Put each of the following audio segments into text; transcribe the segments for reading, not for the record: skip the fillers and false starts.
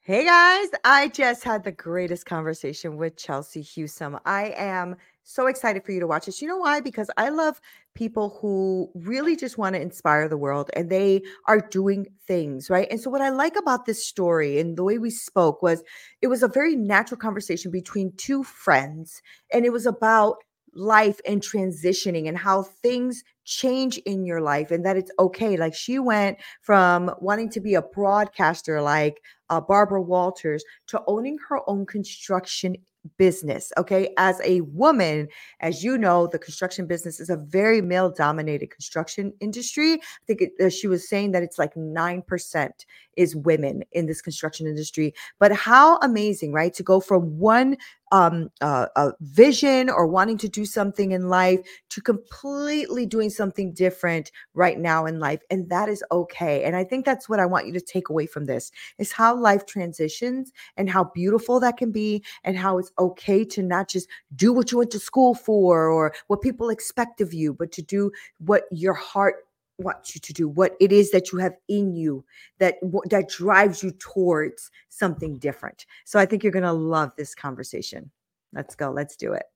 Hey guys, I just had the greatest conversation with Chelsea Hewsome. I am so excited for you to watch this. You know why? Because I love people who really just want to inspire the world and they are doing things, right? And so, what I like about this story and the way we spoke was it was a very natural conversation between two friends, and it was about life and transitioning and how things change in your life and that it's okay. Like she went from wanting to be a broadcaster, like Barbara Walters, to owning her own construction business. Okay. As a woman, as you know, the construction business is a very male dominated construction industry. I think she was saying that it's like 9% is women in this construction industry. But how amazing, right? To go from one vision or wanting to do something in life to completely doing something different right now in life. And that is okay. And I think that's what I want you to take away from this is how life transitions and how beautiful that can be and how it's okay to not just do what you went to school for or what people expect of you, but to do what your heart wants you to do, what it is that you have in you that drives you towards something different. So I think you're going to love this conversation. Let's go. Let's do it.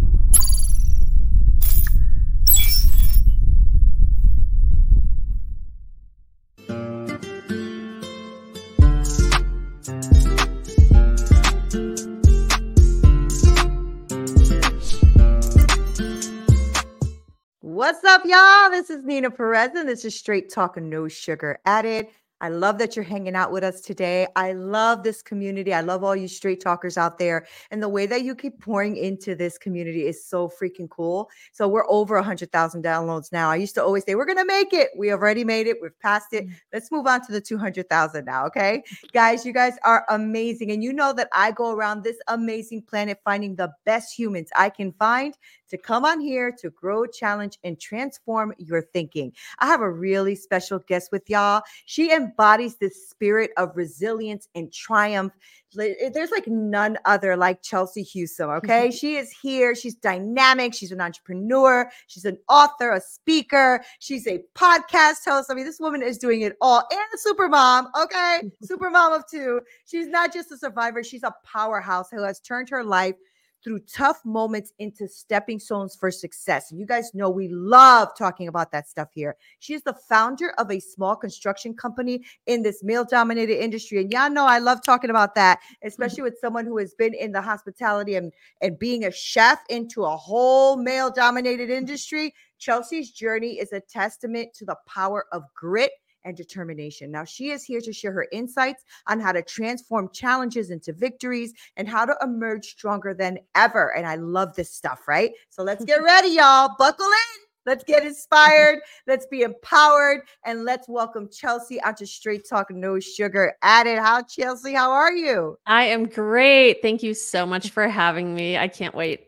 What's up, y'all? This is Nina Perez, and this is Straight Talk and No Sugar Added. I love that you're hanging out with us today. I love this community. I love all you straight talkers out there. And the way that you keep pouring into this community is so freaking cool. So we're over 100,000 downloads now. I used to always say, we're going to make it. We already made it. We've passed it. Let's move on to the 200,000 now, okay? Guys, you guys are amazing. And you know that I go around this amazing planet finding the best humans I can find to come on here to grow, challenge, and transform your thinking. I have a really special guest with y'all. She embodies this spirit of resilience and triumph. There's like none other like Chelsea Hewsome, okay? She is here. She's dynamic. She's an entrepreneur. She's an author, a speaker. She's a podcast host. I mean, this woman is doing it all. And a super mom, okay? Super mom of two. She's not just a survivor. She's a powerhouse who has turned her life through tough moments into stepping stones for success. And you guys know we love talking about that stuff here. She is the founder of a small construction company in this male-dominated industry. And y'all know I love talking about that, especially with someone who has been in the hospitality and being a chef into a whole male-dominated industry. Chelsea's journey is a testament to the power of grit and determination. Now, she is here to share her insights on how to transform challenges into victories and how to emerge stronger than ever. And I love this stuff, right? So let's get ready, y'all. Buckle in. Let's get inspired. Let's be empowered. And let's welcome Chelsea onto Straight Talk, No Sugar Added. How, Chelsea? How are you? I am great. Thank you so much for having me. I can't wait.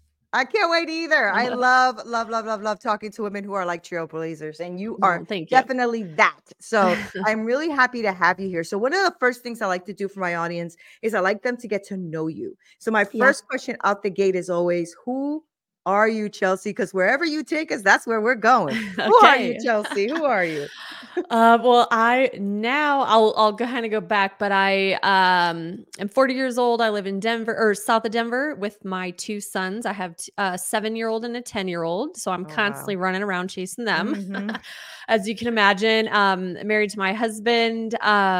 I can't wait either. I love talking to women who are like trailblazers, and you are Thank you. definitely that. So I'm really happy to have you here. So one of the first things I like to do for my audience is I like them to get to know you. So my Yeah. first question out the gate is always, who are you, Chelsea? Because wherever you take us, that's where we're going. Who are you, Okay. Chelsea? Who are you? Well, I'll kind of go back, but I am 40 years old. I live in Denver or south of Denver with my two sons. I have a 7-year-old and a 10-year-old, so I'm Oh, constantly wow. running around chasing them. Mm-hmm. As you can imagine, married to my husband.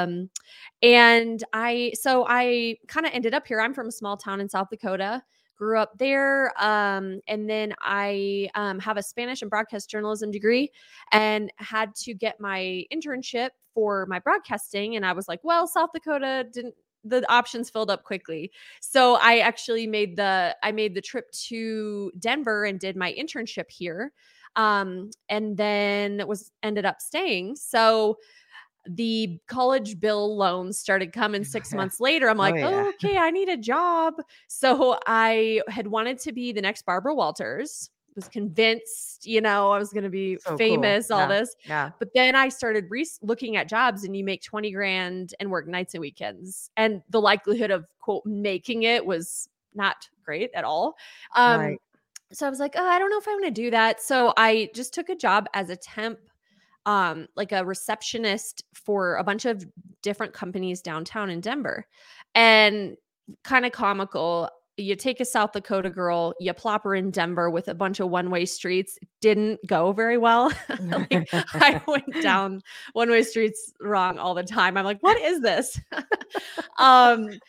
And I kind of ended up here. I'm from a small town in South Dakota, grew up there. And then I have a Spanish and broadcast journalism degree and had to get my internship for my broadcasting. And I was like, well, South Dakota didn't, the options filled up quickly. So I actually made the trip to Denver and did my internship here. And then ended up staying. So the college bill loans started coming 6 months later. I'm Oh, like, yeah. oh, okay, I need a job. So I had wanted to be the next Barbara Walters, was convinced, I was going to be So cool. famous, all Yeah. this. Yeah. But then I started looking at jobs and you make 20 grand and work nights and weekends. And the likelihood of quote, making it was not great at all. Um, Right. so I was like, oh, I don't know if I want to do that. So I just took a job as a temp like a receptionist for a bunch of different companies downtown in Denver. And kind of comical. You take a South Dakota girl, you plop her in Denver with a bunch of one-way streets. It didn't go very well. Like I went down one-way streets wrong all the time. I'm like, what is this? um,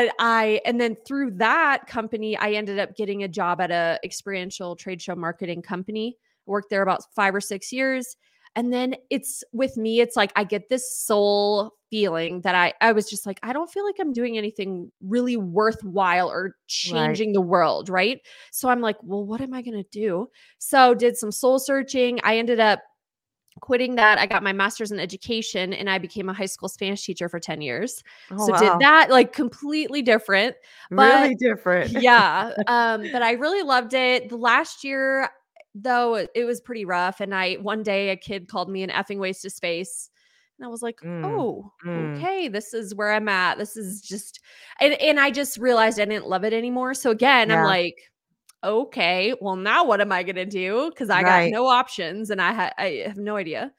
and then through that company, I ended up getting a job at a experiential trade show marketing company. Worked there about 5 or 6 years. And then it's with me, it's like I get this soul feeling that I was just like, I don't feel like I'm doing anything really worthwhile or Right. changing the world. Right. So I'm like, well, what am I going to do? So did some soul searching. I ended up quitting that. I got my master's in education and I became a high school Spanish teacher for 10 years. Oh, So did wow. that, like, completely different. But Really different. yeah, but I really loved it. The last year, though, it was pretty rough. And one day a kid called me an effing waste of space. And I was like, Mm, oh, mm. okay, this is where I'm at. This is just, and I just realized I didn't love it anymore. So again, I'm Yeah. like, okay, well, now what am I gonna do? Because I got Right. no options and I have no idea.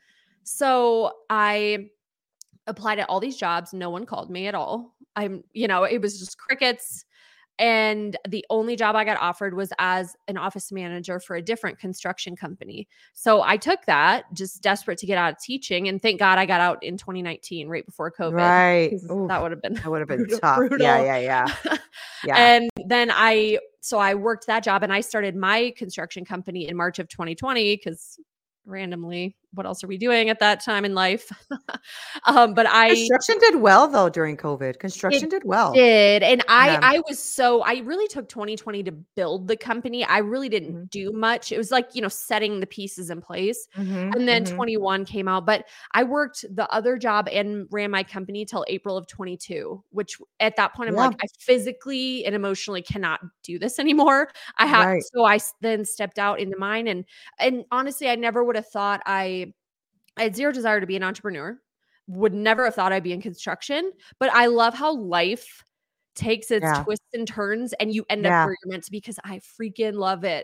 So I applied at all these jobs. No one called me at all. It was just crickets. And the only job I got offered was as an office manager for a different construction company. So I took that, just desperate to get out of teaching. And thank God I got out in 2019, right before COVID, Right. because that Oof. would have been That would have been brutal. tough. Yeah, brutal. yeah, yeah. Yeah. And then I worked that job and I started my construction company in March of 2020 because randomly, what else are we doing at that time in life? But Construction did well though during COVID. it Construction did well. did, and Yeah. I really took 2020 to build the company. I really didn't Mhm. do much. It was like, setting the pieces in place, Mhm. and then Mhm. 21 came out, but I worked the other job and ran my company till April of 22, which at that point, I'm Yeah. like, I physically and emotionally cannot do this anymore. Right. Then stepped out into mine, and honestly, I never would have thought I had zero desire to be an entrepreneur, would never have thought I'd be in construction, but I love how life takes its Yeah. twists and turns and you end up Yeah. where you're meant to be because I freaking love it.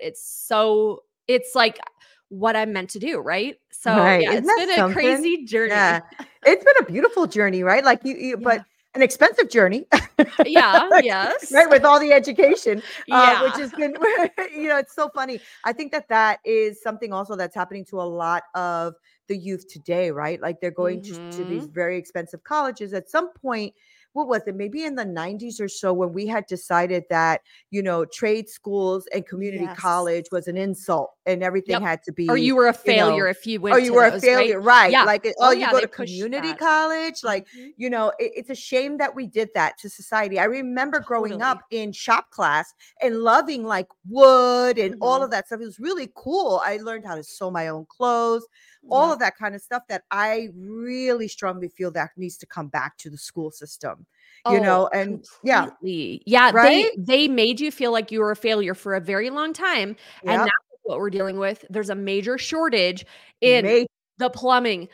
It's like what I'm meant to do, right? So, Right. yeah, Isn't it's that been a something? crazy Yeah. journey. It's been a beautiful journey, right? Like but Yeah. an expensive journey. Yeah, yes. Right, with all the education, which Yeah. has been it's so funny. I think that that is something also that's happening to a lot of the youth today, right? Like they're going to these Mhm. very expensive colleges at some point. What was it? Maybe in the 90s or so when we had decided that, trade schools and community Yes. college was an insult and everything Yep. had to Or be, you were a you failure know, if you oh, went you to were a those, right? failure, right? Yeah. Like, oh, Oh, you yeah, go they to pushed community that. college, like, Mhm. it's a shame that we did that to society. I remember growing up Totally. in shop class and loving like wood and all Mhm. of that stuff. It was really cool. I learned how to sew my own clothes, all Yep. of that kind of stuff that I really strongly feel that needs to come back to the school system, Oh, and yeah, completely. Yeah, they right? they made you feel like you were a failure for a very long time, and now Yep. what we're dealing with, there's a major shortage in Mate. the plumbing,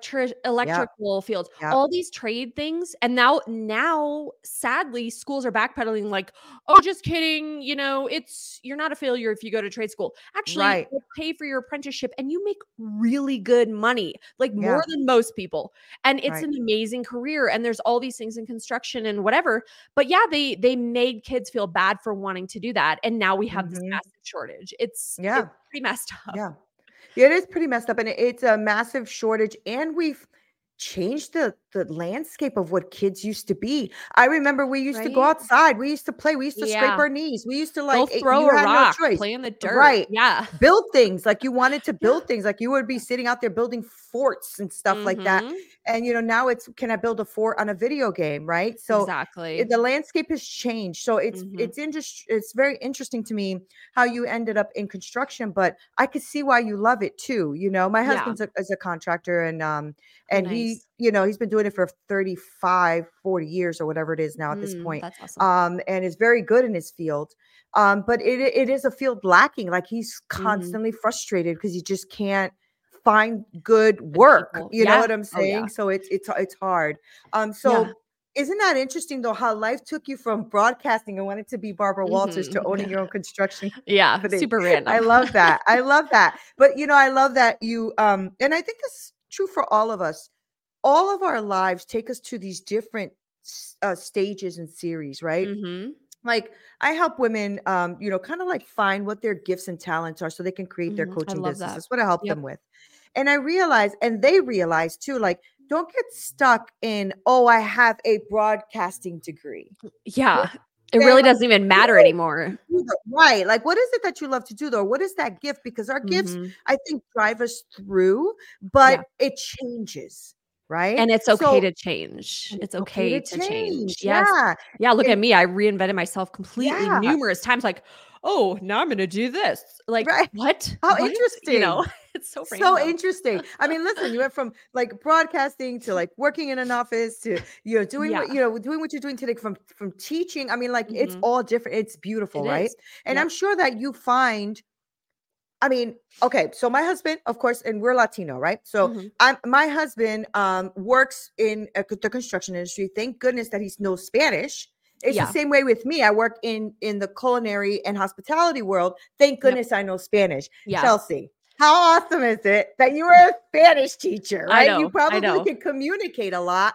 Yep. electrical fields, Yep. all these trade things, and now sadly, schools are backpedaling like, "Oh, just kidding, you're not a failure if you go to trade school. Actually, Right. we'll pay for your apprenticeship and you make really good money, like more Yeah. than most people." And it's Right. an amazing career, and there's all these things in construction and whatever, but yeah, they made kids feel bad for wanting to do that, and now we have this Mhm. massive shortage. It's Yeah. pretty messed up. Yeah. Yeah, it is pretty messed up, and it's a massive shortage, and we've changed the landscape of what kids used to be. I remember we used to go Right? outside, we used to play, we used to scrape Yeah. our knees, we used to Go like throw you a had no rock, choice. play in the dirt. Right. Yeah. Build things, like you wanted to Yeah. build things, like you would be sitting out there building forts and stuff like that. Mhm. And now it's can I build a fort on a video game, right? So Exactly. the landscape has changed. So Mhm. it's very interesting to me how you ended up in construction, but I could see why you love it too. My Yeah. husband's is a contractor Oh, and he, nice. he's been doing it for 35, 40 years or whatever it is now at this point. That's awesome. And is very good in his field. But it is a field lacking. Like he's Mhm. constantly frustrated because he just can't find good Good work. people. You know Yeah. what I'm Oh, yeah. saying? So it's hard. Yeah. So isn't that interesting though how life took you from broadcasting and wanting to be Barbara Walters to Mhm. owning your own construction Yeah, company? super I random. love that. I love that. But I love that you and I think this true for all of us. All of our lives take us to these different stages and series, right? Mhm. Like I help women, kind of like find what their gifts and talents are so they can create their Mhm. I coaching love business. that. That's what I help Yep. them with. And I realize, and they realize too, like, don't get stuck in, oh, I have a broadcasting degree. Yeah. It Then, really like, doesn't even what matter is it anymore. that you do right, like, what is it that you love to do, though? What is that gift? Because our gifts, Mhm. I think, drive us through, but Yeah. it changes, right? And it's okay So to change. and It's it's okay okay to to change. change, Yes. yeah, Yeah, look at and me. I reinvented myself completely yeah, numerous times, like, "Oh, now I'm gonna do this." Like, right. "What? How What?" You interesting. know? It's so So random. interesting. I mean, listen, you went from like broadcasting to like working in an office to doing Yeah. what you're doing today from teaching. I mean, like it's Mhm. all different. It's beautiful, It right? is. And I'm Yep. sure that you find I mean, okay, so my husband, of course, and we're Latino, right? So Mhm. my husband works in the construction industry. Thank goodness that he knows Spanish. It's the Yeah. same way with me. I work in the culinary and hospitality world. Thank Yep. goodness I know Spanish. Yeah. Chelsea, how awesome is it that you were a Spanish teacher, I right? You know. I probably know. can communicate a lot,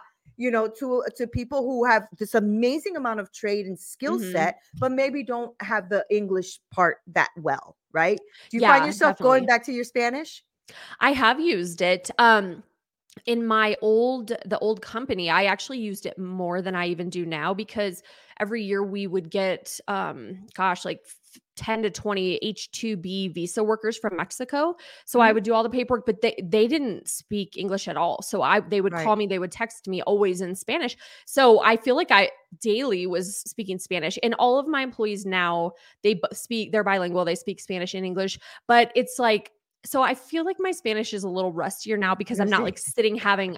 to people who have this amazing amount of trade and skill Mhm. set, but maybe don't have the English part that well, right? Do you find Yeah, yourself going definitely. back to your Spanish? I have used it. In the old company, I actually used it more than I even do now because every year we would get, gosh, like 10 to 20 H-2B visa workers from Mexico. So I Mhm. would do all the paperwork, but they didn't speak English at all. So they would Right. call me, they would text me always in Spanish. So I feel like I daily was speaking Spanish. And all of my employees now, they're bilingual, they speak Spanish and English, but it's like so I feel like my Spanish is a little rustier now because I'm not Rusty. like sitting having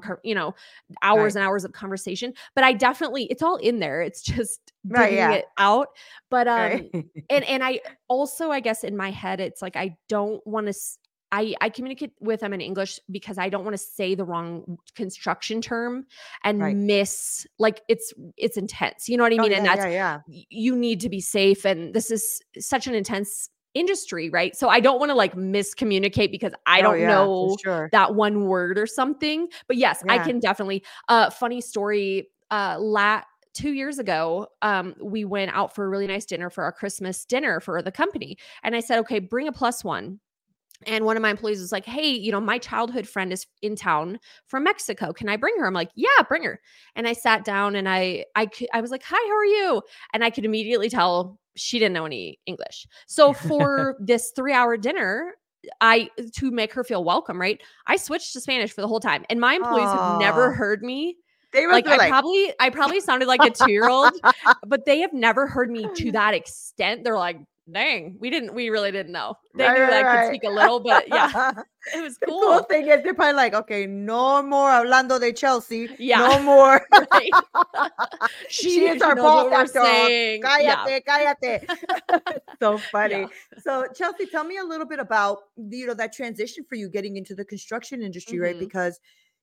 hours Right. and hours of conversation, but I definitely it's all in there. It's just Right, digging yeah. it out. But Right. and I also I guess in my head it's like I don't want to I communicate with them in English because I don't want to say the wrong construction term Right. and miss like it's intense. You know what I Oh, mean? And yeah, that's yeah, yeah. you need to be safe and this is such an intense industry, right? So I don't want to like miscommunicate because I Oh, don't yeah, for know sure. that one word or something. But yes, I Yeah. can definitely funny story 2 years ago, we went out for a really nice dinner for our Christmas dinner for the company. And I said, okay, bring a plus one. And one of my employees was like, hey, my childhood friend is in town from Mexico. Can I bring her? I'm like, yeah, bring her. And I sat down and I was like, hi, how are you? And I could immediately tell she didn't know any English. So for this 3-hour dinner, to make her feel welcome, right? I switched to Spanish for the whole time. And my employees have never Oh, heard me. they must Like be like I probably sounded like a 2-year-old, but they have never heard me to that extent. They're like, dang, we really didn't know. They right, knew that I could right, speak a little, but yeah, right. it was The cool cool. thing is they're probably like, "Okay, no more hablando de Chelsea, Yeah, no more. right. She is She our knows boss what we're after all. saying. Yeah. Cállate, cállate." So Yeah. funny. So, Chelsea, tell me a little bit about, that transition for you getting into the construction industry, right? Mhm. Because,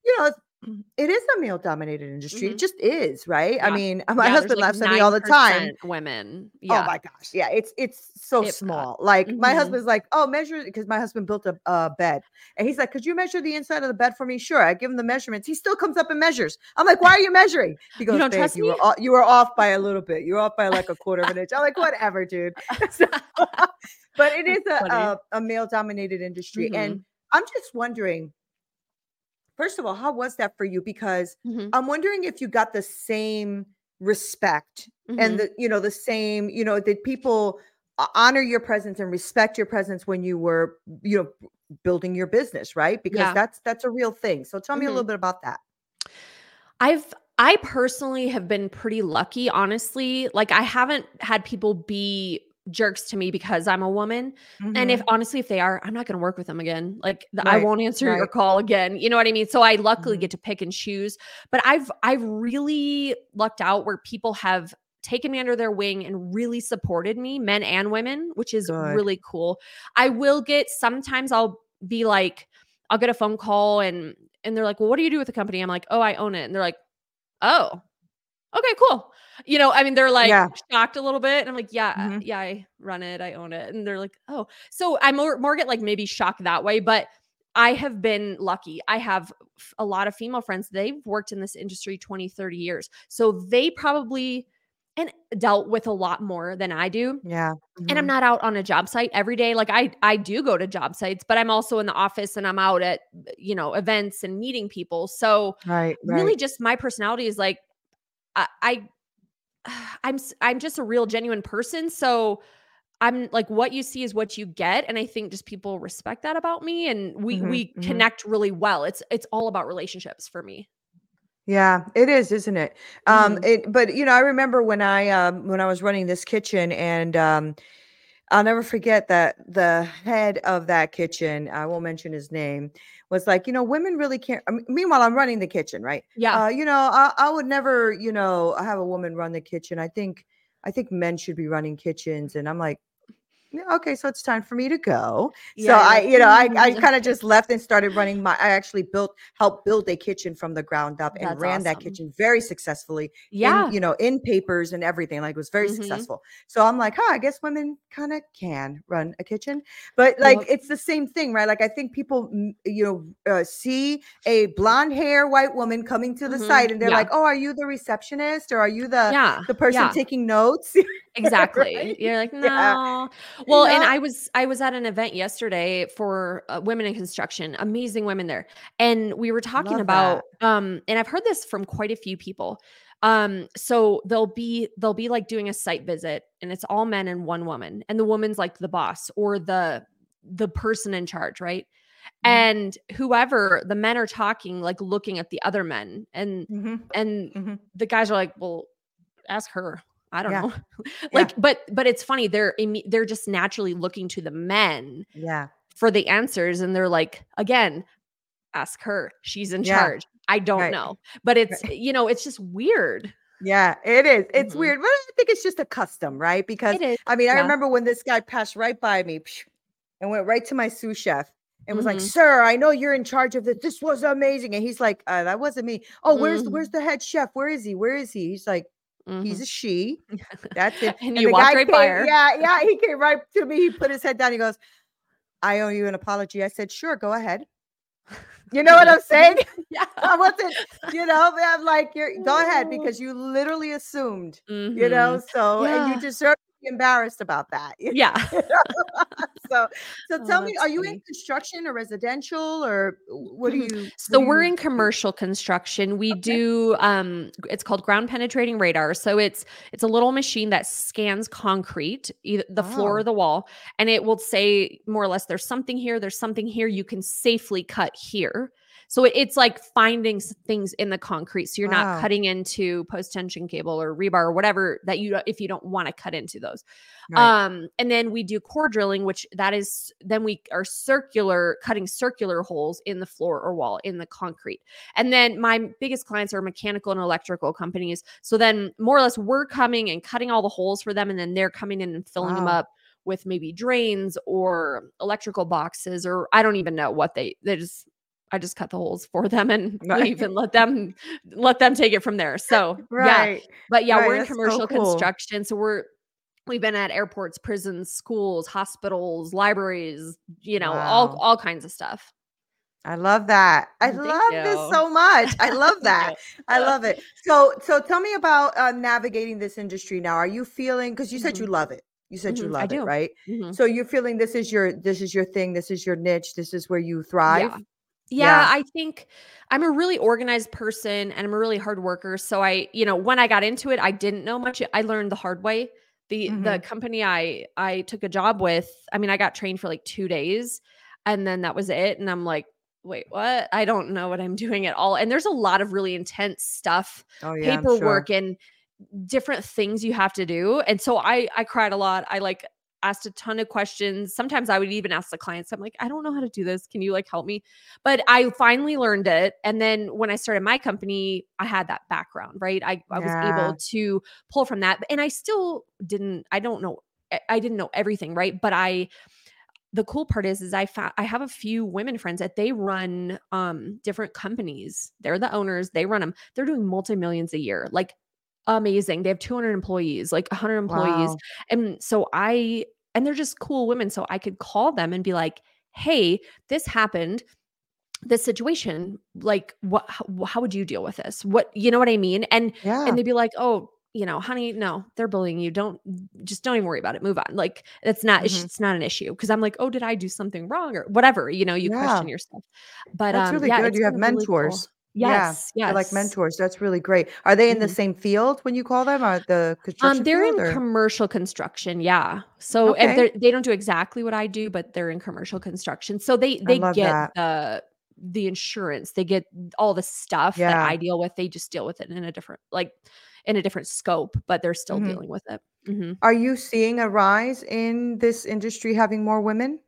it is a male-dominated industry. It Mhm. just is, right? I Yeah. mean, my Yeah, there's husband like laughs at me all the time. 9% women. Oh Yeah, my gosh. Yeah, it's so if that. small. Like my Mhm. husband's like, "Oh, measure," because my husband built a bed. And he's like, "Could you measure the inside of the bed for me?" Sure. I give him the measurements. He still comes up and measures. I'm like, "Why are you measuring?" He You goes, don't "Babe, trust me? you were off by a little bit. You're off by like a quarter of an inch." I'm like, "Whatever, dude." So, but it That's is funny. a male dominated industry. And Mhm. I'm just wondering, first of all, how was that for you? Because Mhm. I'm wondering if you got the same respect and Mhm. the same, did people honor your presence and respect your presence when you were, building your business, right? Because Yeah. that's a real thing. So tell me a little Mhm. bit about that. I personally have been pretty lucky, honestly. Like, I haven't had people be jerks to me because I'm a woman. And if Mhm. honestly, if they are, I'm not going to work with them again. Like, I Right. won't answer your Right. call again. You know what I mean? So I luckily Mhm. get to pick and choose. But I've really lucked out where people have taken me under their wing and really supported me, men and women, which is Good. really cool. I will get sometimes I'll be like, I'll get a phone call and they're like, well, what do you do with the company? I'm like, oh, I own it. And they're like, oh, okay, cool. I mean, they're like Yeah. shocked a little bit. And I'm like, yeah, Mhm. yeah, I run it, I own it. And they're like, oh. So I more get like maybe shocked that way. But I have been lucky. I have a lot of female friends. They've worked in this industry 20, 30 years. So they probably and dealt with a lot more than I do. Yeah. And I'm Mhm. not out on a job site every day. Like I do go to job sites, but I'm also in the office and I'm out at, events and meeting people. So Right, really right. just my personality is like I I'm just a real genuine person. So I'm like what you see is what you get, and I think just people respect that about me, and we Mhm, we mhm. connect really well. It's all about relationships for me. Yeah, it is, isn't it? Mhm. But I remember when I was running this kitchen, and I'll never forget that the head of that kitchen, I won't mention his name, was like, women really can't. Meanwhile, I'm running the kitchen, right? Yeah. I would never, have a woman run the kitchen. I think men should be running kitchens, and I'm like, yeah, okay, so it's time for me to go. So Yeah, you're like, I kind of okay. just left and started running I actually helped build a kitchen from the ground up and That's ran that awesome. kitchen very successfully Yeah. in papers and everything. Like, it was very Mhm. successful. So I'm like, I guess women kind of can run a kitchen, but like Yep. it's the same thing, right? Like, I think people, see a blonde hair white woman coming to the Mhm. site, and they're Yeah. like, oh, are you the receptionist, or are you Yeah. the person Yeah. taking notes? Exactly. Right? You're like, Yeah. "No." You Well, and know, I was at an event yesterday for, women in construction, amazing women there, and we were talking love that. about, and I've heard this from quite a few people. So they'll be, like, doing a site visit, and it's all men and one woman, and the woman's, like, the boss or the person in charge, right? Mhm, And whoever the men are talking, like, looking at the other men, mhm, and mhm. the guys are like, "Well, ask her. I don't Yeah, know." yeah, Like, but it's funny, they're just naturally looking to the men yeah, for the answers, and they're like, again, "Ask her. She's in yeah, charge. I don't right, know." But it's, right. it's just weird. Yeah, it is. It's Mhm. weird, but I think it's just a custom, right? Because It is. I Yeah. remember when this guy passed right by me and went right to my sous chef and was like, Mhm. "Sir, I know you're in charge of this. This was amazing." And he's like, "That wasn't me." "Oh, where's Mhm. the head chef? Where is he? Where is he?" He's like, "He's Mhm. a she." That's it. And And you the walked guy right by came, her. yeah, yeah, he came right to me. He put his head down. He goes, "I owe you an apology." I said, "Sure, go ahead." You know You're what like, I'm saying? yeah. I wasn't, I'm like, go ahead because you literally assumed, Mhm. and you Yeah. deserve to be embarrassed about that. Yeah. You know? So, Oh, tell me, that's are you in funny. construction or residential, or Mhm. what So do we're you in do? commercial construction. We Okay. do it's called ground penetrating radar. So it's a little machine that scans concrete, either the floor or Oh, the wall, and it will say more or less there's something here, you can safely cut here. So it's like finding things in the concrete. So you're not wow. cutting into post tension cable or rebar or whatever that if you don't want to cut into those. Right. And then we do core drilling, which that is then we are cutting circular holes in the floor or wall in the concrete. And then my biggest clients are mechanical and electrical companies. So then more or less we're coming and cutting all the holes for them, and then they're coming in and filling them Wow. up with maybe drains or electrical boxes, or I don't even know what they just I just cut the holes for them and leave Right. and let them take it from there. So yeah. Right. But yeah, Right. we're in That's so commercial cool. construction. So we've been at airports, prisons, schools, hospitals, libraries, all Wow. all kinds of stuff. I love that. I Thank love this you. so much. I love Thank that. you. I love it. So tell me about navigating this industry now. Are you feeling, because you said you Mhm, love it. You said you I love it, do. right? Mhm. So you're feeling this is your thing, this is your niche, this is where you Yeah. thrive? Yeah, Yeah. I think I'm a really organized person and I'm a really hard worker. So when I got into it, I didn't know much. I learned the hard way. The Mhm. company I took a job with, I mean, I got trained for like 2 days and then that was it. And I'm like, wait, what? I don't know what I'm doing at all. And there's a lot of really intense stuff, Oh yeah, I'm paperwork sure. and different things you have to do. And so I cried a lot. I like asked a ton of questions. Sometimes I would even ask the clients, I'm like, I don't know how to do this. Can you like help me? But I finally learned it. And then when I started my company, I had that background, right? I was able Yeah. to pull from that. And I still didn't, I don't know. I didn't know everything, right? But the cool part is I have a few women friends that they run different companies. They're the owners, they run them. They're doing multi-millions a year. Like amazing. They have 200 employees, like 100 employees. Wow. And so and they're just cool women. So I could call them and be like, hey, this happened. this situation, like, how would you deal with this? What, you know what I mean? And Yeah. they'd be like, "Oh, honey, no, they're bullying you. Don't even worry about it. Move on." Like, Mhm. it's not an issue. Cause I'm like, "Oh, did I do something wrong?" Or whatever, you Yeah. question yourself. But, That's really yeah, good. it's You have been really cool. mentors. Yeah. Yes, They're like yes. mentors. That's really great. Are they in the Mhm. same field when you call them? Or the construction They're field in or? commercial construction, yeah. So, and Okay. they don't do exactly what I do, but they're in commercial construction. So I they love get that. the insurance, they get all the stuff that Yeah. I deal with. They just deal with it in a different, like, in a different scope, but they're still Mhm. dealing with it. Mhm. Are you seeing a rise in this industry having more women?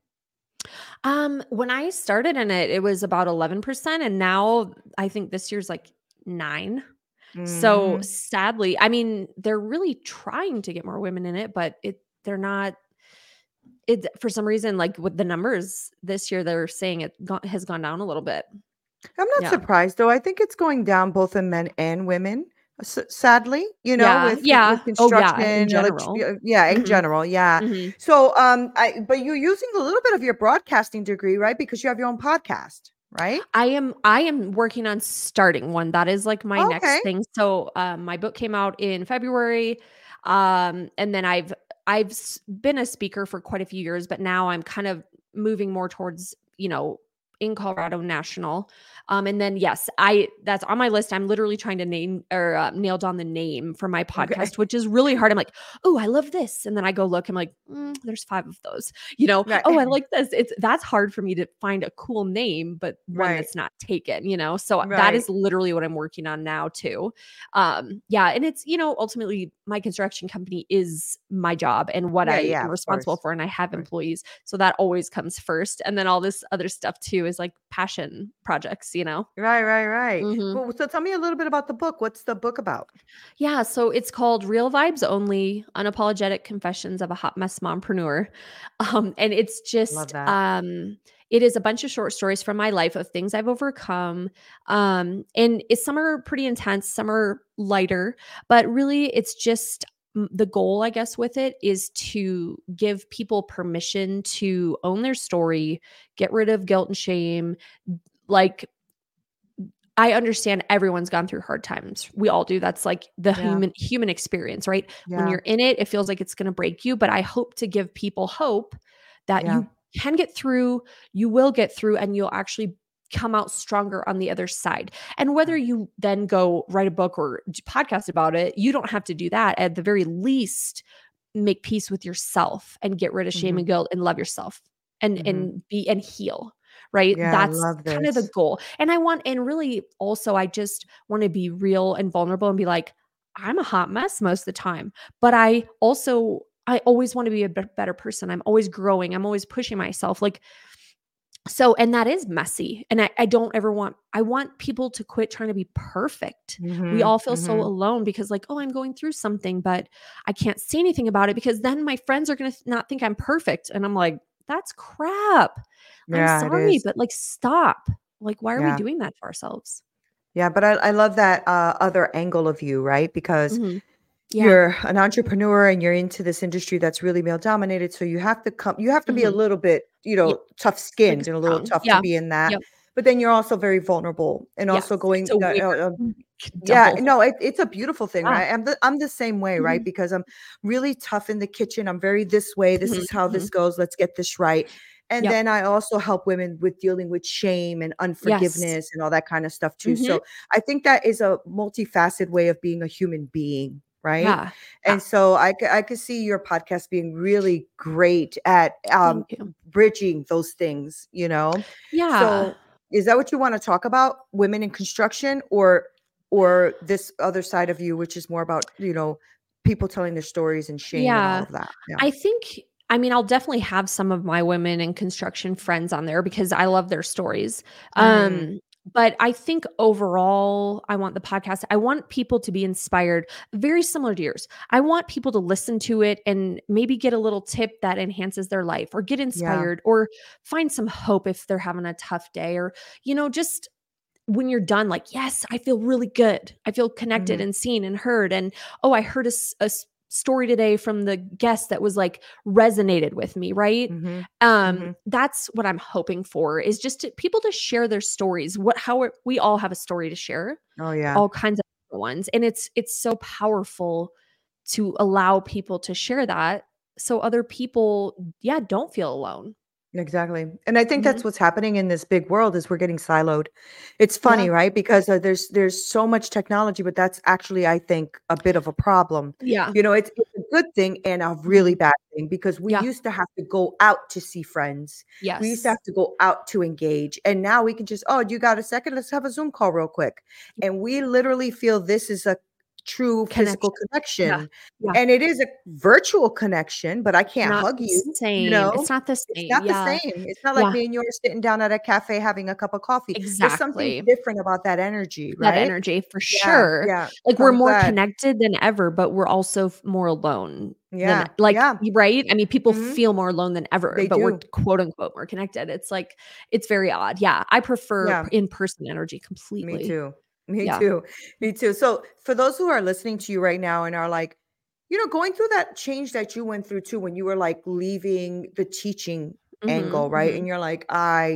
When I started in it, it was about 11%, and now I think this year's like 9. So Mhm. sadly, I mean, they're really trying to get more women in it, but they're not. It, for some reason, like with the numbers this year, they're saying has gone down a little bit. I'm not Yeah. surprised though. I think it's going down both in men and women. Sadly, Yeah. with Yeah. Oh, yeah. In construction, general. yeah, in Mhm. general, yeah. Mhm. So, but you're using a little bit of your broadcasting degree, right? Because you have your own podcast, right? I am working on starting one. That is like my Okay. next thing. So, my book came out in February, and then been a speaker for quite a few years, but now I'm kind of moving more towards, in Colorado National. And then yes, I that's on my list. I'm literally trying to name or nail down the name for my Okay. podcast, which is really hard. I'm like, oh, I love this, and then I go look. I'm like, there's 5 of those. Right. Oh, I like this. That's hard for me to find a cool name, but one Right. that's not taken. So that Right. is literally what I'm working on now too. Yeah, and it's, ultimately my construction company is my job and what Yeah, I yeah, am of responsible course. for, and I have Of course. employees. So that always comes first. And then all this other stuff too is like passion projects. Right, right, right. Mhm. Well, so tell me a little bit about the book. What's the book about? Yeah, so it's called Real Vibes Only: Unapologetic Confessions of a Hot Mess Mompreneur. And it's Love just that. it is a bunch of short stories from my life of things I've overcome. And some are pretty intense, some are lighter, but really it's just the goal, I guess, with it is to give people permission to own their story, get rid of guilt and shame. Like, I understand everyone's gone through hard times. We all do. That's like the Yeah. human experience, right? When Yeah. you're in it, it feels like it's going to break you, but I hope to give people hope that Yeah. you can get through, you will get through, and you'll actually come out stronger on the other side. And whether you then go write a book or podcast about it, you don't have to do that. At the very least, make peace with yourself and get rid of shame Mhm. and guilt and love yourself and Mhm. heal, right? Yeah, I That's love kind of the this. goal. And really also I just want to be real and vulnerable and be like, I'm a hot mess most of the time, but I always want to be a better person. I'm always growing. I'm always pushing myself. Like, so, and that is messy. And I don't ever I want people to quit trying to be perfect. We Mhm. all feel so Mhm. alone because, like, oh, I'm going through something, but I can't say anything about it because then my friends are going to not think I'm perfect. And I'm like, that's crap. I'm Yeah, it sorry, is. but like, stop. Like, why are we Yeah. doing that to ourselves? Yeah, but I love that, other angle of you, right? Because Mhm. Yeah. you're an entrepreneur and you're into this industry that's really male dominated, so you have to be a Mhm. little bit, Yeah. Like tough-skinned and a little strong. tough to Yeah. be in that, Yep. but then you're also very vulnerable and also Yes. going So weird. yeah, Double. no, it's a beautiful thing, Yeah. right? I'm the same way, right? Mhm. Because I'm really tough in the kitchen. I'm very this way. This Mhm. is how Mhm. this goes. Let's get this right. And Yep. then I also help women with dealing with shame and Yes. unforgiveness and all that kind of stuff too. Mhm. So I think that is a multifaceted way of being a human being, right? Yeah. Yeah. And so I could see your podcast being really great at Thank you. bridging those things. Yeah. So is that what you want to talk about, women in construction, or this other side of you, which is more about, people telling their stories and shame and all Yeah. of that? Yeah. I think I mean, I'll definitely have some of my women in construction friends on there because I love their stories. Mhm. But I think overall, I want people to be inspired, very similar to yours. I want people to listen to it and maybe get a little tip that enhances their life or get Yeah. inspired or find some hope if they're having a tough day or, just when you're done, like, yes, I feel really good. I feel connected Mhm. and seen and heard. And, oh, I heard story today from the guest that was like resonated with me, right? Mm-hmm. Mm-hmm. That's what I'm hoping for, is just people to share their stories. We all have a story to share, Oh yeah. all kinds of different ones. And it's so powerful to allow people to share that, so other people, yeah, don't feel alone. Exactly. And I think Mhm. that's what's happening in this big world is we're getting siloed. It's Yeah. funny, right? Because there's so much technology, but that's actually, I think, a bit of a problem. Yeah. It's a good thing and a really Mhm. bad thing because we Yeah. used to have to go out to see friends. We used to Yes. have to go out to engage. And now we can just, oh, you got a second? Let's have a Zoom call real quick. And we literally feel this is a true physical Connection. Yeah. connection. Yeah. And it is a virtual connection, but I can't Not hug the you, you same. know? It's not the It's same. not the Yeah. same. It's not like Yeah. me and you are sitting down at a cafe having a cup of coffee. There's something Exactly. different about that energy, That right? energy for Yeah, sure. yeah. Like, So we're I'm more glad. connected than ever, but we're also more alone than, Yeah, like, yeah. right? I mean, people Mhm. feel more alone than ever, They but we're do. quote unquote more connected. It's like, it's very odd. Yeah. I prefer Yeah, in-person energy me completely. too. Me Yeah. too. Me too. So for those who are listening to you right now and are like, going through that change that you went through too when you were like leaving the teaching Mhm. angle, right? And Mhm. you're like,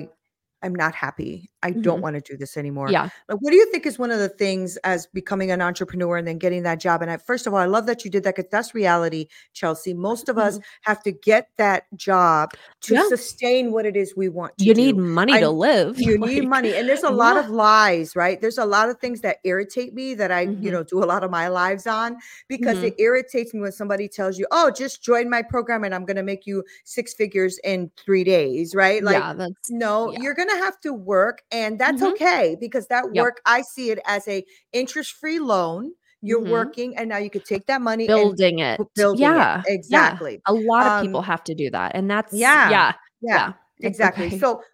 I'm not happy. I don't Mhm. want to do this anymore. Yeah. Like, what do you think is one of the things as becoming an entrepreneur and then getting that job? And first of all, I love that you did that because that's reality, Chelsea. Most of us Mhm. have to get that job to Yeah. sustain what it is we want to You need do. money to I live. You need Like, money. And there's a lot yeah. of lies, right? There's a lot of things that irritate me that I, Mhm. do a lot of my lives on because Mhm. it irritates me when somebody tells you, "Oh, just join my program and I'm going to make you six figures in 3 days," right? Like, Yeah, that's no, yeah. you're going to have to work and that's Mhm. okay because that Yep. work I see it as a interest-free loan. You're Mhm. working and now you could take that money and Building it. building it. Yeah. Yeah. Exactly. A lot of people Um have to do that, and that's yeah. yeah. Yeah. Yeah. It's Exactly. okay. So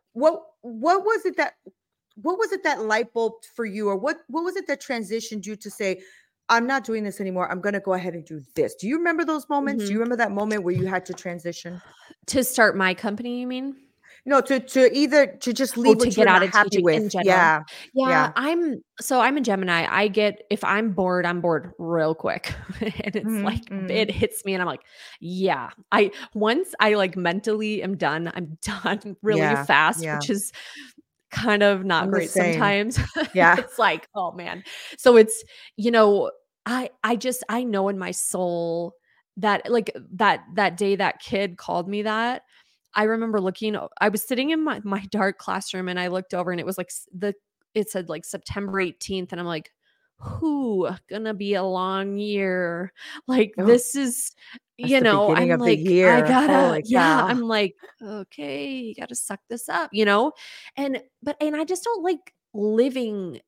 what was it that light bulb for you or what was it that transitioned you to say I'm not doing this anymore. I'm going to go ahead and do this. Do you remember those moments? Do you Mhm. remember that moment where you had to transition? To start my company, you mean? No, to either to just Oh, leave to what you get were out not of happy teaching in with. general. Yeah. Yeah, Yeah. I'm a Gemini. If I'm bored, I'm bored real quick. And it's Mhm. like, it Mhm. hits me and I'm like, yeah. Once I like mentally am done, I'm done really Yeah. fast, Yeah. which is kind of not I'm the great same. sometimes. Yeah. It's like, oh man. So it's, you know, I know in my soul that, like, that day that kid called me that, I remember I was sitting in my dark classroom and I looked over and it was like it said like September 18th and I'm like, who gonna be a long year. Like, Oh, this is, that's the beginning I'm of the like, I year. gotta, Holy yeah, cow. I'm like, okay, you gotta suck this up. And I just don't like living.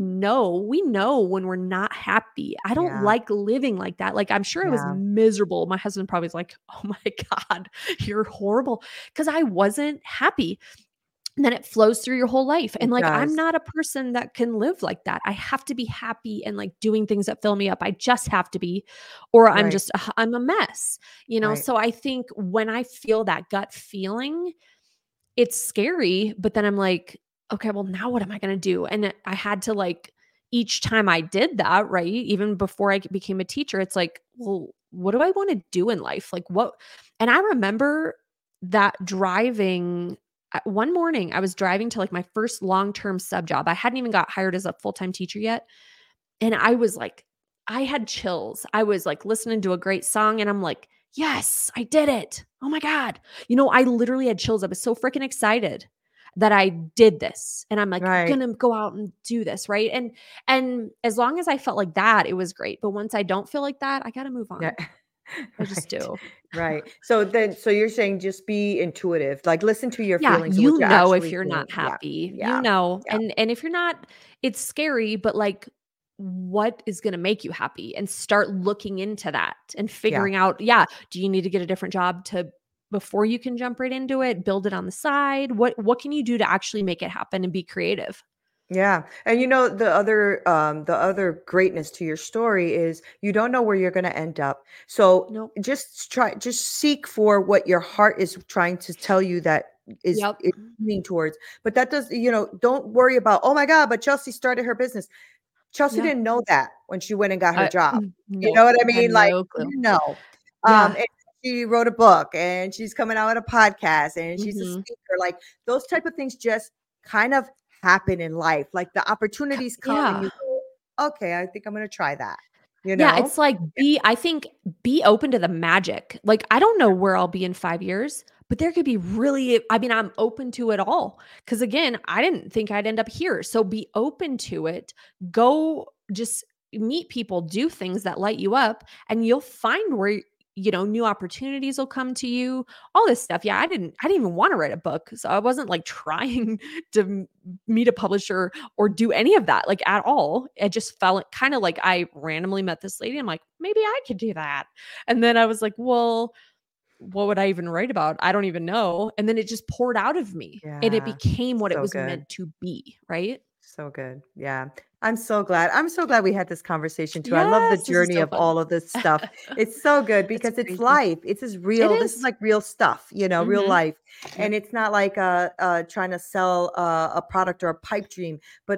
We know when we're not happy. I don't Yeah. like living like that. Like, I'm sure I was Yeah. miserable. My husband probably was like, oh my God, you're horrible. Because I wasn't happy. And then it flows through your whole life. And It like, I'm does. not a person that can live like that. I have to be happy and like doing things that fill me up. I just have to be, or Right. I'm a mess. Right. So I think when I feel that gut feeling, it's scary, but then I'm like, okay, well, now what am I going to do? And I had to, like, each time I did that, right? Even before I became a teacher, it's like, well, what do I want to do in life? Like, what? And I remember that one morning, I was driving to like my first long term sub job. I hadn't even got hired as a full time teacher yet. And I was like, I had chills. I was like listening to a great song and I'm like, yes, I did it. Oh my God. I literally had chills. I was so freaking excited that I did this. And I'm like, Right. gonna go out and do this. Right. And as long as I felt like that, it was great. But once I don't feel like that, I gotta move Yeah. on. I just Right. do. Right. So you're saying just be intuitive, like listen to your Yeah, feelings and what you're if actually you're feeling. not Yeah. happy, Yeah. Yeah. and if you're not, it's scary, but like, what is going to make you happy, and start looking into that and Yeah. figuring out, yeah, do you need to get a different job to before you can jump right into it, build it on the side? What can you do to actually make it happen and be creative? Yeah. And the other greatness to your story is you don't know where you're going to end up. So Nope. just seek for what your heart is trying to tell you that Yep. is leaning towards. But that does, don't worry about, oh my God, but Chelsea started her business. Chelsea Yeah. didn't know that when she went and got her job. You know Nope. what I I had mean? Like, no she clue. didn't know. Yeah. And she wrote a book and she's coming out with a podcast and she's a Mhm. speaker. Like those type of things just kind of happen in life. Like the opportunities come and Yeah. you go, okay, I think I'm gonna try that. You Yeah, know? it's like I think be open to the magic. Like, I don't know where I'll be in 5 years, but there could be really I mean, I'm open to it all. Because again, I didn't think I'd end up here. So be open to it. Go just meet people, do things that light you up, and you'll find where, new opportunities will come to you, all this stuff. Yeah, I didn't even wanna write a book. So I wasn't, like, trying to meet a publisher or do any of that, like, at all. It just felt kinda like I randomly met this lady. I'm like, "Maybe I could do that." And then I was like, "Well, what would I even write about? I don't even know." And then it just poured out of me, and it Yeah. became what it So was good. meant to be, right? So good. Yeah. I'm so glad. I'm so glad we had this conversation too. I love the Yes, this is journey so of fun. all of this stuff. It's so good It's because it's crazy. life. It's as It real. This is is. like real stuff, real Mhm. life. Yep. And it's not like trying to sell a product or a pipe dream,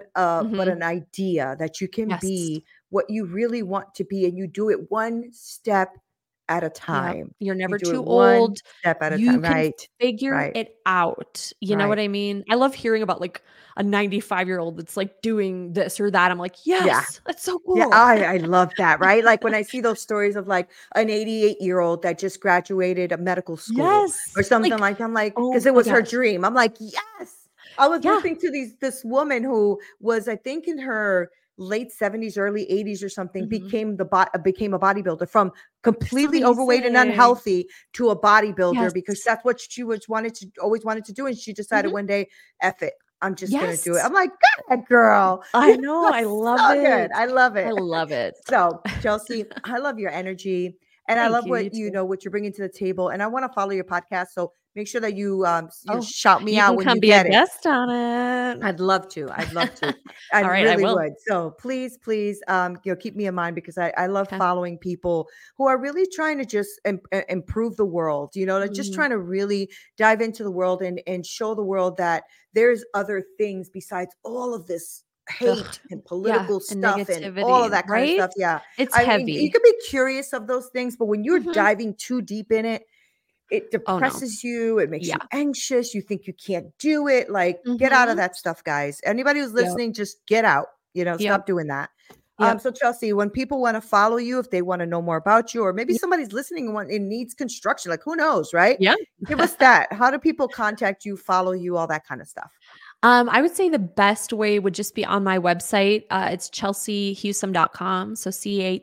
but Mhm. an idea that you can Yes. be what you really want to be and you do it one step at a Yep. time. You're You never do it too one old. step at a You time. can Right. figure Right. it out. You know what Right. I mean? I love hearing about, like, a 95-year-old that's, like, doing this or that. I'm like, Yeah. "Yes, that's so Yeah, cool." I love that, right? Like, when I see those stories of, like, an 88-year-old that just graduated a medical school or Yes. something Like, like I'm like, because oh it my was her gosh. dream. I'm like, "Yes." I was Yeah. listening to this woman who was, I think, in her late 70s, early 80s or something, Mhm. became a bodybuilder from That's completely overweight and amazing. unhealthy to a bodybuilder because Yes. that's what she was wanted to always wanted to do, and she decided Mhm. one day, "F it. I'm just gonna do it." Yes. I'm like, "Go ahead, girl." I know, I love So good. it. I love I it. love it. So, Chelsea, I love your energy and I Thank love you, you what too. what you're bringing to the table. And I want to follow your podcast. So make sure that you Oh, shout me you out can when come you be a get it. guest on it. I'd love to. I'd love to. I All right, I really will. would. So please, please, keep me in mind because I love Okay. following people who are really trying to just improve the world. They're just Mhm. trying to really dive into the world and show the world that there's other things besides all of this Ugh, hate and yeah, political and stuff and all negativity, of that kind of right? stuff. Yeah. It's I mean, you heavy. can be curious of those things, but when you're Mhm. diving too deep in it, it Oh, no. depresses you, it makes Yeah. you anxious, you think you can't do it, like, get out of Mhm. that stuff, guys. Anybody who's Yep. listening, just get out, Yep. stop doing that. Yep. So Chelsea, when people wanna follow you, if they wanna know more about you, or maybe Ye somebody's listening and needs construction, like, who knows, right? Yeah. Give us that. How do people contact you, follow you, all that kinda stuff? I would say the best way would just be on my website. It's chelseahusum.com. So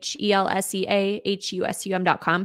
CHELSEAHUSUM.com.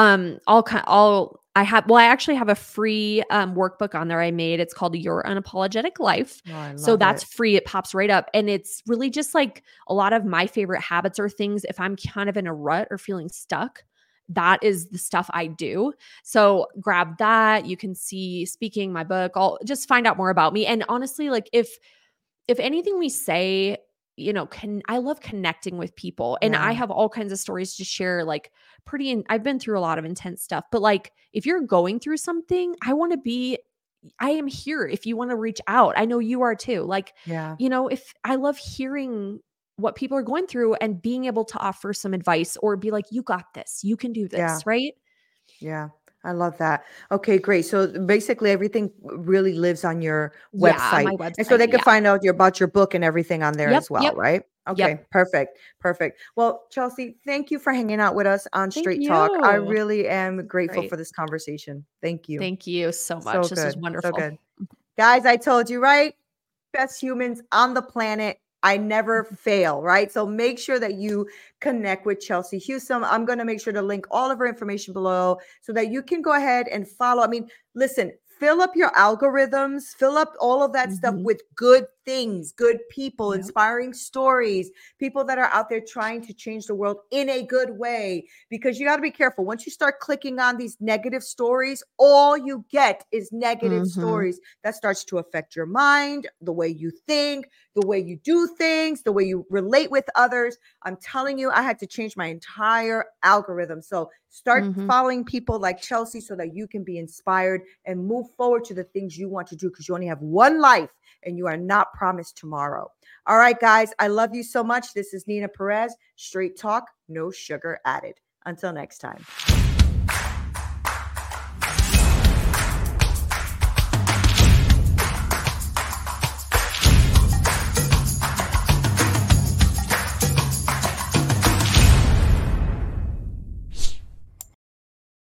I actually have a free workbook on there I made. It's called Your Unapologetic Life. Oh, I So love that's it. free. It pops right up. And it's really just like a lot of my favorite habits or things. If I'm kind of in a rut or feeling stuck, that is the stuff I do. So grab that. You can see speaking my book. I'll just find out more about me. And honestly, like if anything we say, I love connecting with people and I Yeah, have all kinds of stories to share, like I've been through a lot of intense stuff, but like if you're going through something, I am here if you want to reach out. I know you are too. Like, yeah, if I love hearing what people are going through and being able to offer some advice or be like, you got this, you can do yeah. this, right? Yeah, I love that. Okay, great. So basically, everything really lives on your Yeah, on my website, and so website. they can Yeah. find out about your book and everything on there Yep. as well, Yep. right? Yep. Okay, perfect, perfect. Well, Chelsea, thank you for hanging out with us on Thank Straight Talk. I you. really am This is grateful great. for this conversation. Thank you. Thank you so So much. This was good, so wonderful. good, guys. I told you, right? Best humans on the planet. I never fail, right? So make sure that you connect with Chelsea Husum. I'm going to make sure to link all of her information below so that you can go ahead and follow. I mean, listen, fill up your algorithms, fill up all of that stuff Mhm. with good things, good people, Yep. inspiring stories, people that are out there trying to change the world in a good way. Because you got to be careful. Once you start clicking on these negative stories, all you get is negative Mhm. stories. That starts to affect your mind, the way you think, the way you do things, the way you relate with others. I'm telling you, I had to change my entire algorithm. So start Mhm. following people like Chelsea so that you can be inspired and move forward to the things you want to do because you only have one life and you are not promised tomorrow. All right, guys, I love you so much. This is Nina Perez, Straight Talk, no sugar added. Until next time.